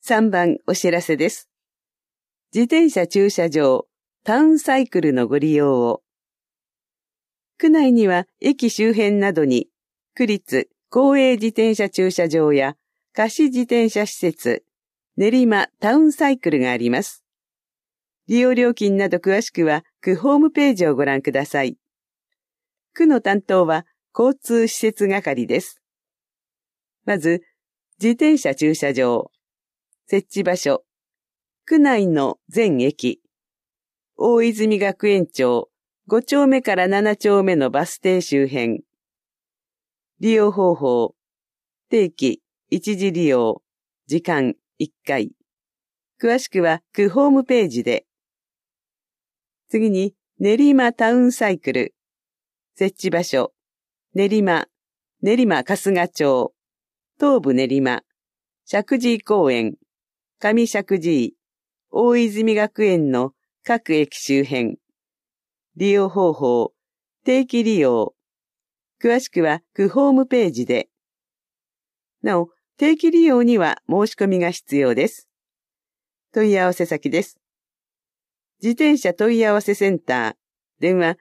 3番お知らせです。自転車駐車場、タウンサイクルのご利用を。区内には駅周辺などに、区立公営自転車駐車場や貸し自転車施設、練馬タウンサイクルがあります。利用料金など詳しくは区ホームページをご覧ください。区の担当は交通施設係です。まず、自転車駐車場。設置場所。区内の全駅。大泉学園町5丁目から7丁目のバス停周辺。利用方法。定期、一時利用。時間、1回。詳しくは区ホームページで。次に、練馬タウンサイクル。設置場所。練馬春日町。東部練馬。石神井公園。上石神井。大泉学園の各駅周辺。利用方法。定期利用。詳しくは区ホームページで。なお、定期利用には申し込みが必要です。問い合わせ先です。自転車問い合わせセンター。電話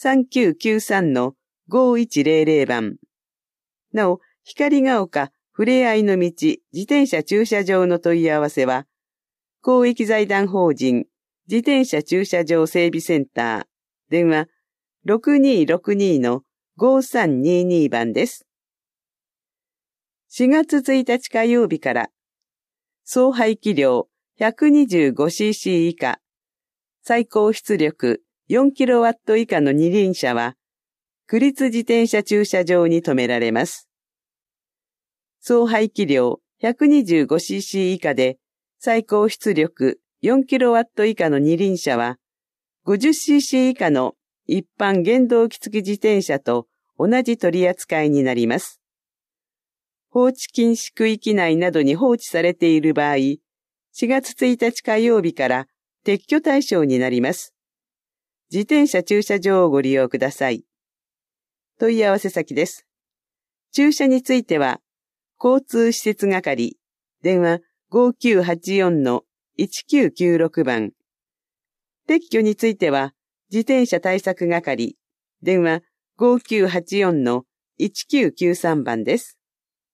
3993-5100 番。なお、光が丘ふれあいの道自転車駐車場の問い合わせは、公益財団法人自転車駐車場整備センター。電話 6262-5322 番です。4月1日火曜日から、総排気量 125cc 以下、最高出力 4kW 以下の二輪車は、区立自転車駐車場に停められます。総排気量 125cc 以下で、最高出力 4kW 以下の二輪車は、50cc 以下の一般原動機付き自転車と同じ取り扱いになります。放置禁止区域内などに放置されている場合、4月1日火曜日から撤去対象になります。自転車駐車場をご利用ください。問い合わせ先です。駐車については、交通施設係、電話 5984-1996 番。撤去については、自転車対策係、電話 5984-1993 番です。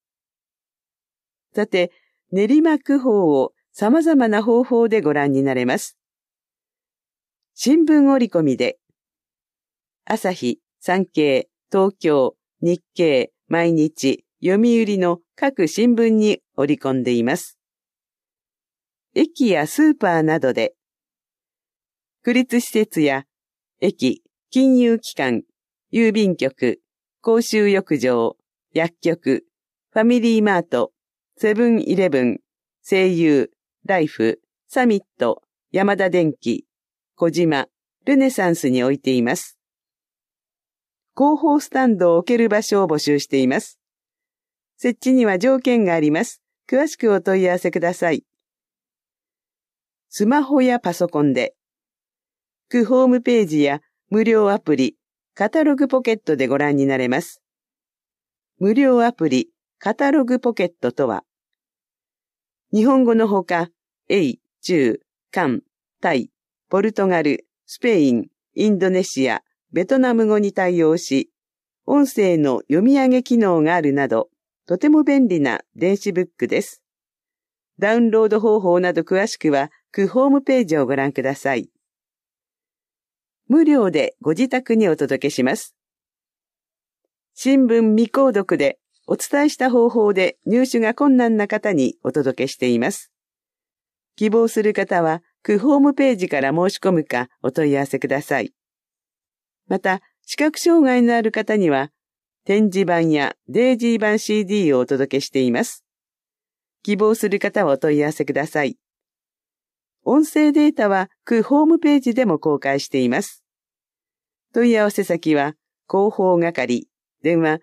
さて、練馬区法を様々な方法でご覧になれます。新聞折り込みで、朝日、産経、東京、日経、毎日、読売の各新聞に折り込んでいます。駅やスーパーなどで、区立施設や駅、金融機関、郵便局、公衆浴場、薬局、ファミリーマート、セブンイレブン、西友、ライフ、サミット、ヤマダ電機、小島、ルネサンスに置いています。広報スタンドを置ける場所を募集しています。設置には条件があります。詳しくお問い合わせください。スマホやパソコンで、区ホームページや無料アプリ、カタログポケットでご覧になれます。無料アプリ、カタログポケットとは、日本語のほか、英、中、韓、タイ、ポルトガル、スペイン、インドネシア、ベトナム語に対応し、音声の読み上げ機能があるなど、とても便利な電子ブックです。ダウンロード方法など詳しくは、区ホームページをご覧ください。無料でご自宅にお届けします。新聞未購読でお伝えした方法で入手が困難な方にお届けしています。希望する方は、区ホームページから申し込むかお問い合わせください。また、視覚障害のある方には、展示版やデイジー版 CD をお届けしています。希望する方はお問い合わせください。音声データは区ホームページでも公開しています。問い合わせ先は、広報係、電話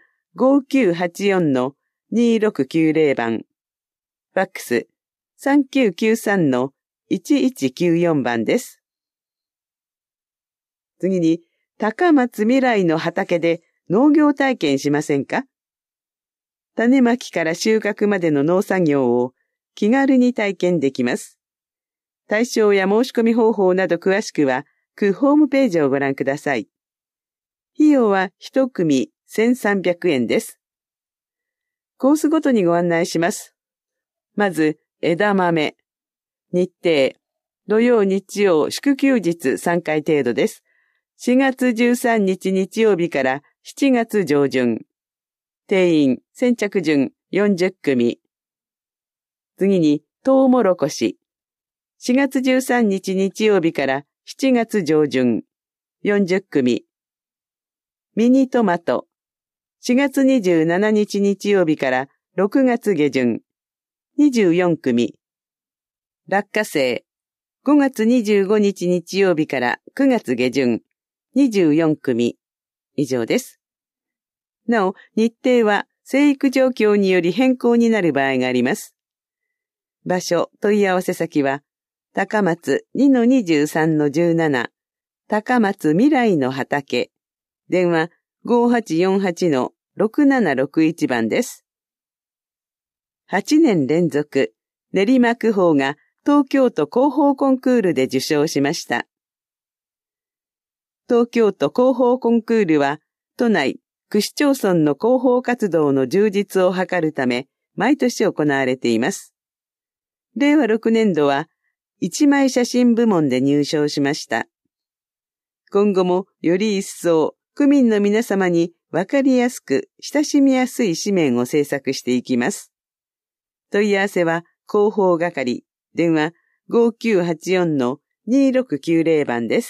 5984-2690 番、ファックス 3993-1194 番です。次に、高松未来の畑で農業体験しませんか？種まきから収穫までの農作業を気軽に体験できます。対象や申し込み方法など詳しくは、区ホームページをご覧ください。費用は1組1300円です。コースごとにご案内します。まず、枝豆。日程。土曜日曜祝休日3回程度です。4月13日日曜日から7月上旬。定員先着順40組。次に、トウモロコシ。4月13日日曜日から7月上旬。40組。ミニトマト。4月27日日曜日から6月下旬。24組。落花生。5月25日日曜日から9月下旬。24組。以上です。なお、日程は生育状況により変更になる場合があります。場所、問い合わせ先は、高松 2-23-17、高松未来の畑、電話 5848-6761 番です。8年連続、練馬区法が東京都広報コンクールで受賞しました。東京都広報コンクールは、都内、区市町村の広報活動の充実を図るため、毎年行われています。令和6年度は、一枚写真部門で入賞しました。今後もより一層、区民の皆様にわかりやすく、親しみやすい紙面を制作していきます。問い合わせは、広報係、電話 5984-2690 番です。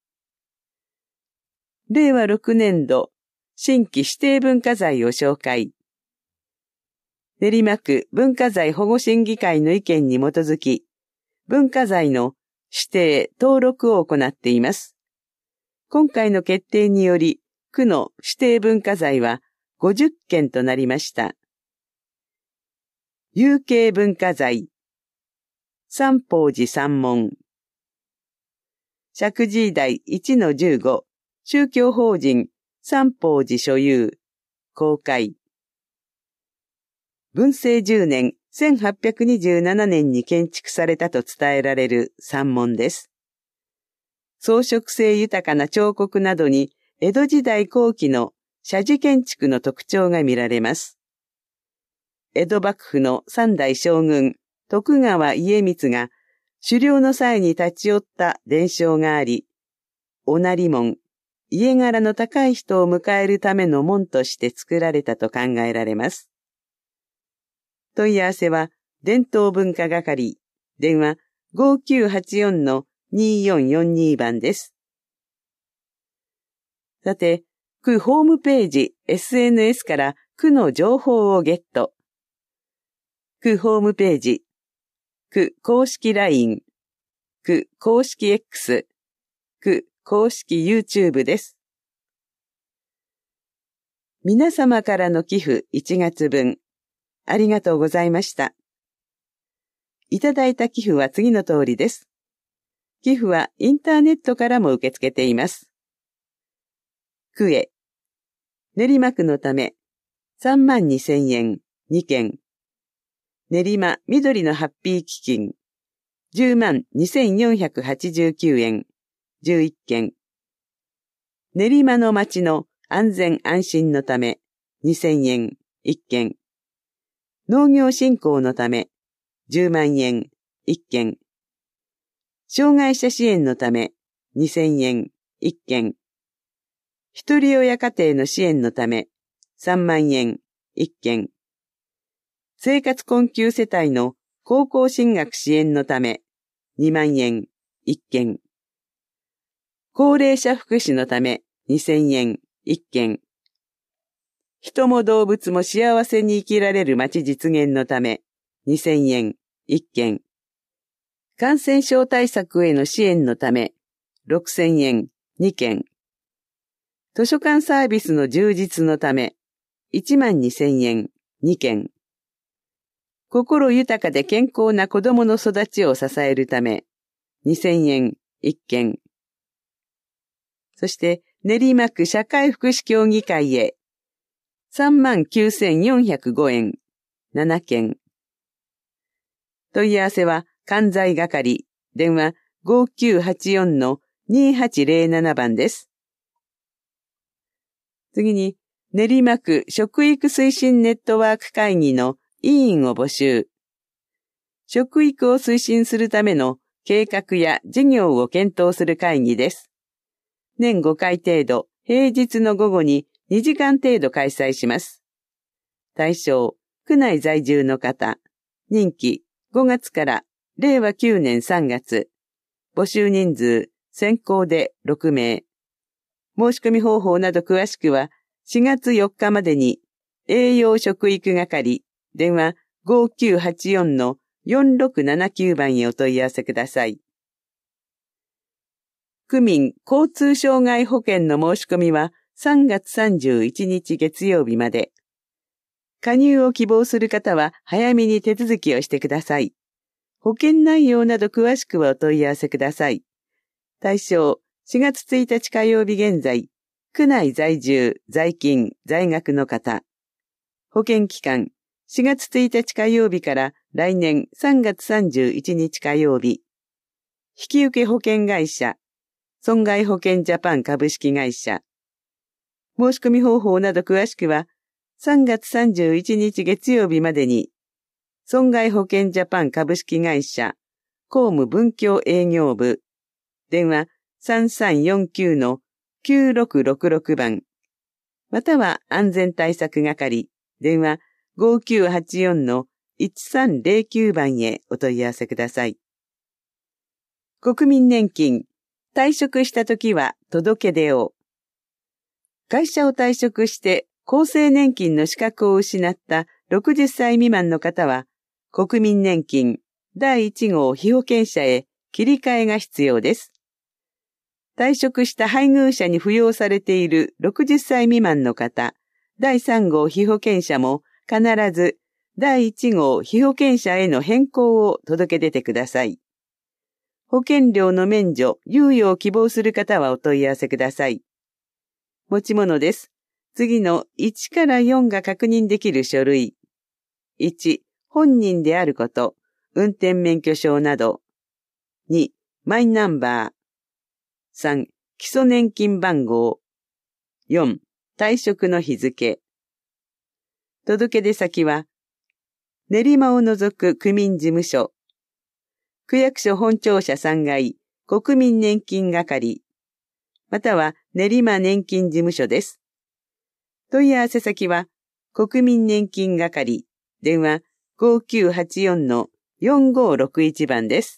令和6年度、新規指定文化財を紹介。練馬区文化財保護審議会の意見に基づき、文化財の指定、登録を行っています。今回の決定により、区の指定文化財は50件となりました。有形文化財、三宝寺三門、石神井台 1-15、宗教法人三宝寺所有、公開。文政10年、1827年に建築されたと伝えられる三門です。装飾性豊かな彫刻などに、江戸時代後期の社寺建築の特徴が見られます。江戸幕府の三代将軍、徳川家光が狩猟の際に立ち寄った伝承があり、おなり門、家柄の高い人を迎えるための門として作られたと考えられます。問い合わせは、伝統文化係、電話 5984-2442 番です。さて、区ホームページ、SNS から区の情報をゲット。区ホームページ、区公式 LINE、区公式 X、区公式 YouTube です。皆様からの寄付1月分、ありがとうございました。いただいた寄付は次の通りです。寄付はインターネットからも受け付けています。区へ。練馬区のため、32,000円、2件。練馬緑のハッピー基金、102,489円、11件。練馬の街の安全安心のため、2,000円、1件。農業振興のため、10万円、1件。障害者支援のため、2,000円、1件。一人親家庭の支援のため、3万円、1件。生活困窮世帯の高校進学支援のため、2万円、1件。高齢者福祉のため、2,000円、1件。人も動物も幸せに生きられる街実現のため、2,000円、1件。感染症対策への支援のため、6,000円、2件。図書館サービスの充実のため、12,000円、2件。心豊かで健康な子供の育ちを支えるため、2,000円、1件。そして、練馬区社会福祉協議会へ、39,405円、7件。 問い合わせは関西係、電話5984-2807番です。次に、練馬区食育推進ネットワーク会議の委員を募集。食育を推進するための計画や事業を検討する会議です。年5回程度、平日の午後に2時間程度開催します。対象、区内在住の方。任期、5月から令和9年3月。募集人数、先行で6名。申し込み方法など詳しくは、4月4日までに、栄養食育係、電話5984-4679番へお問い合わせください。区民交通障害保険の申し込みは3月31日月曜日まで。加入を希望する方は早めに手続きをしてください。保険内容など詳しくはお問い合わせください。対象、4月1日火曜日現在、区内在住、在勤、在学の方。保険期間、4月1日火曜日から来年3月31日火曜日。引受保険会社、損害保険ジャパン株式会社。申し込み方法など詳しくは、3月31日月曜日までに、損害保険ジャパン株式会社、公務文教営業部、電話3349-9666番、または安全対策係、電話5984-1309番へお問い合わせください。国民年金、退職したときは届け出を。会社を退職して厚生年金の資格を失った60歳未満の方は、国民年金第1号被保険者へ切り替えが必要です。退職した配偶者に扶養されている60歳未満の方、第3号被保険者も必ず第1号被保険者への変更を届け出てください。保険料の免除、猶予を希望する方はお問い合わせください。持ち物です。次の1から4が確認できる書類。1、本人であること、運転免許証など。2、マイナンバー。3、基礎年金番号。4、退職の日付。届け出先は、練馬を除く区民事務所。区役所本庁舎3階、国民年金係、または練馬年金事務所です。問い合わせ先は、国民年金係、電話5984-4561番です。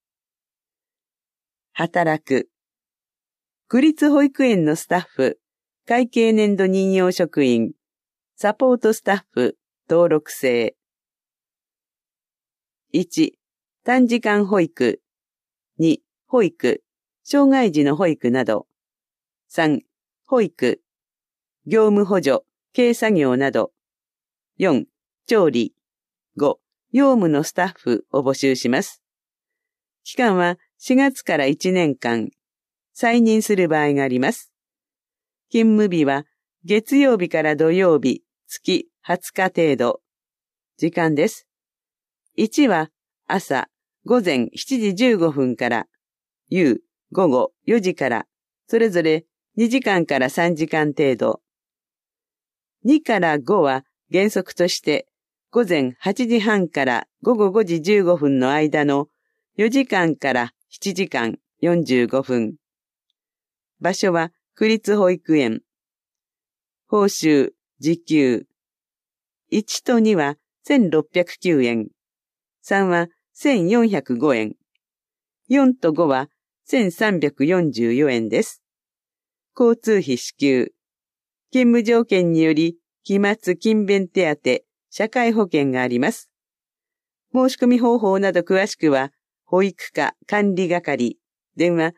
働く。区立保育園のスタッフ、会計年度任用職員、サポートスタッフ、登録制。1、短時間保育。2、保育、障害児の保育など。3、保育、業務補助、軽作業など。4、調理。5、用務のスタッフを募集します。期間は4月から1年間。再任する場合があります。勤務日は月曜日から土曜日、月20日程度。時間です。1は朝午前7時15分から、夕午後4時から、それぞれ2時間から3時間程度。2から5は原則として午前8時半から午後5時15分の間の4時間から7時間45分。場所は区立保育園。報酬、時給。1と2は1609円。3は1405円。4と5は1344円です。交通費支給。勤務条件により、期末勤勉手当、社会保険があります。申し込み方法など詳しくは、保育課管理係、電話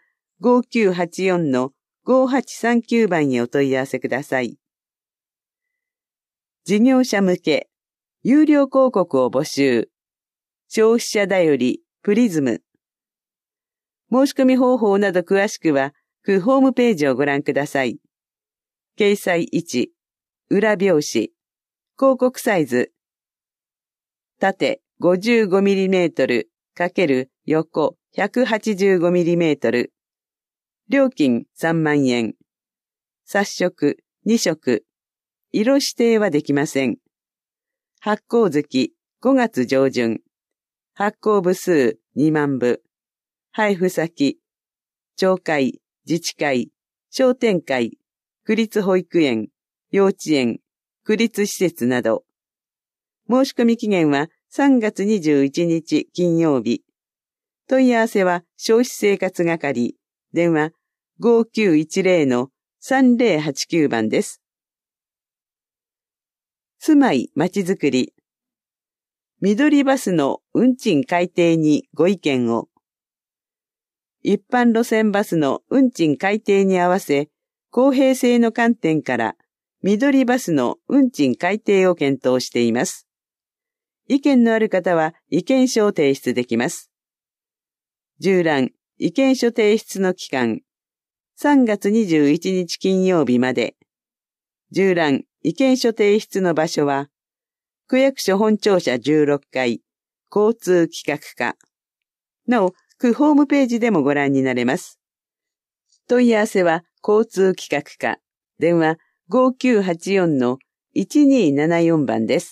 5984-5839番へお問い合わせください。事業者向け、有料広告を募集。消費者だより、プリズム。申し込み方法など詳しくは、区ホームページをご覧ください。掲載1、裏表紙、広告サイズ、縦 55mm× 横 185mm。料金3万円。冊色2色。色指定はできません。発行月5月上旬。発行部数2万部。配布先、町会、自治会、商店会、区立保育園、幼稚園、区立施設など。申し込み期限は3月21日金曜日。問い合わせは消費生活係、電話5910-3089番です。住まいまちづくり。緑バスの運賃改定にご意見を。一般路線バスの運賃改定に合わせ、公平性の観点から緑バスの運賃改定を検討しています。意見のある方は意見書を提出できます。従覧、意見書提出の期間、3月21日金曜日まで。従覧、意見書提出の場所は、区役所本庁舎16階、交通企画課。なお、区ホームページでもご覧になれます。問い合わせは、交通企画課、電話5984-1274番です。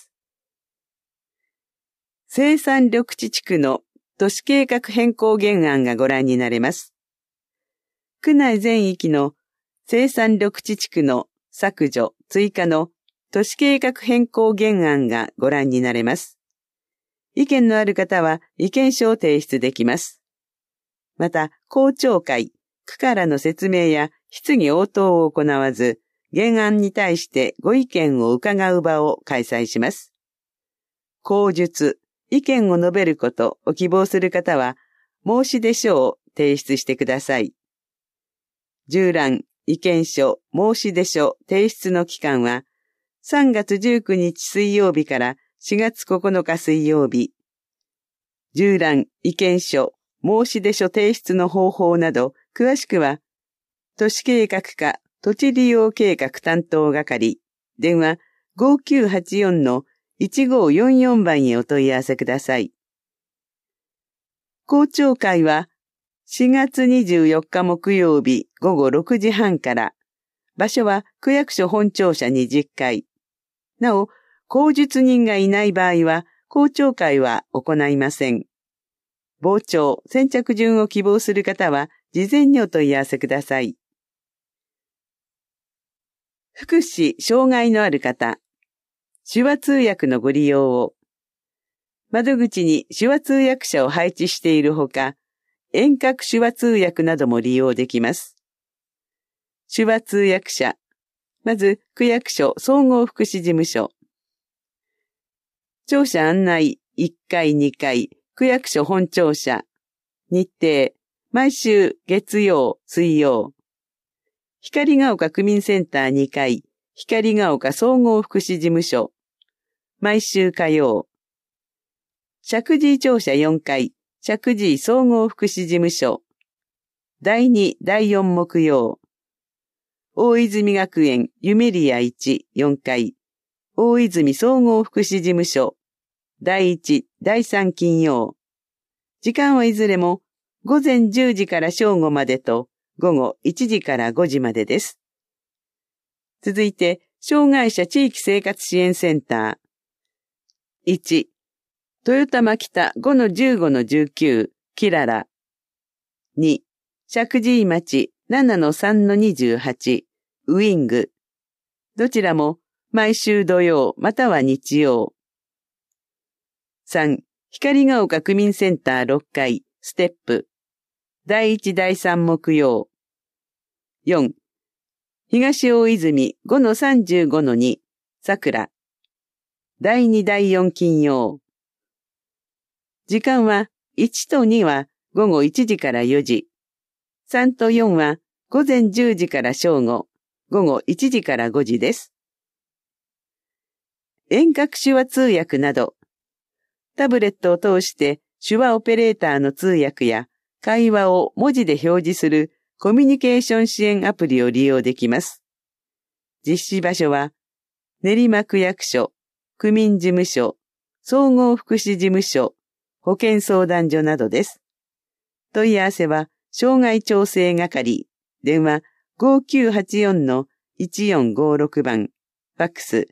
生産緑地地区の都市計画変更原案がご覧になれます。区内全域の生産緑地地区の削除、追加の都市計画変更原案がご覧になれます。意見のある方は意見書を提出できます。また、公聴会、区からの説明や質疑応答を行わず、原案に対してご意見を伺う場を開催します。口述、意見を述べることを希望する方は、申し出書を提出してください。従覧、意見書、申し出書提出の期間は、3月19日水曜日から4月9日水曜日。従覧、意見書、申し出書提出の方法など、詳しくは、都市計画課土地利用計画担当係、電話5984-1544番へお問い合わせください。公聴会は、4月24日木曜日午後6時半から、場所は区役所本庁舎20階。なお、口述人がいない場合は、公聴会は行いません。傍聴、先着順を希望する方は、事前にお問い合わせください。福祉・障害のある方、手話通訳のご利用を。窓口に手話通訳者を配置しているほか、遠隔手話通訳なども利用できます。手話通訳者。まず、区役所総合福祉事務所。庁舎案内1階2階、区役所本庁舎。日程、毎週月曜、水曜。光が丘区民センター2階、光が丘総合福祉事務所。毎週火曜。石神井庁舎4階、石神井総合福祉事務所。第2、第4木曜。大泉学園ユメリア1、4階。大泉総合福祉事務所。第1、第3金曜。時間はいずれも午前10時から正午までと午後1時から5時までです。続いて、障害者地域生活支援センター。1、豊玉北 5-15-19 キララ。2、石神井町 7-3-28 ウィング。どちらも毎週土曜または日曜。3、光が丘区民センター6階ステップ。第1第3木曜。4、東大泉 5-35-2 桜。第2第4金曜。時間は1と2は午後1時から4時。3と4は午前10時から正午、午後1時から5時です。遠隔手話通訳など、タブレットを通して手話オペレーターの通訳や会話を文字で表示するコミュニケーション支援アプリを利用できます。実施場所は練馬区役所、区民事務所、 総合福祉事務所、保健相談所などです。問い合わせは、障害調整係、電話 5984-1456 番、ファックス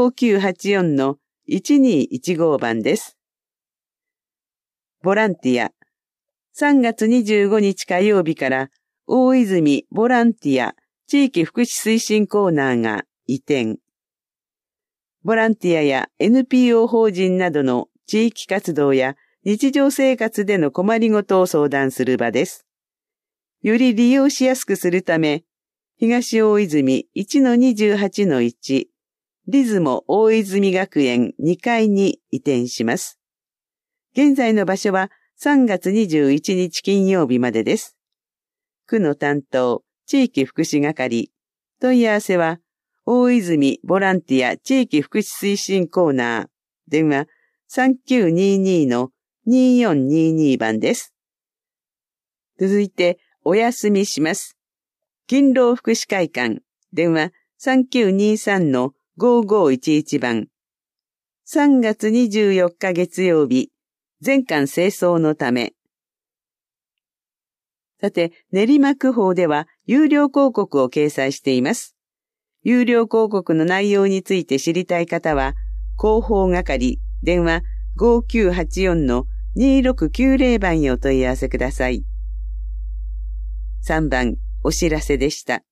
5984-1215 番です。ボランティア。3月25日火曜日から大泉ボランティア地域福祉推進コーナーが移転。ボランティアや NPO 法人などの地域活動や日常生活での困りごとを相談する場です。より利用しやすくするため、東大泉 1-28-1 リズモ大泉学園2階に移転します。現在の場所は3月21日金曜日までです。区の担当、地域福祉係、問い合わせは、大泉ボランティア地域福祉推進コーナー、電話 3922-2422 番です。続いて、お休みします。勤労福祉会館、電話 3923-5511 番。3月24日月曜日、全館清掃のため。さて、練馬区法では有料広告を掲載しています。有料広告の内容について知りたい方は、広報係、電話 5984-2690 番へお問い合わせください。3番、お知らせでした。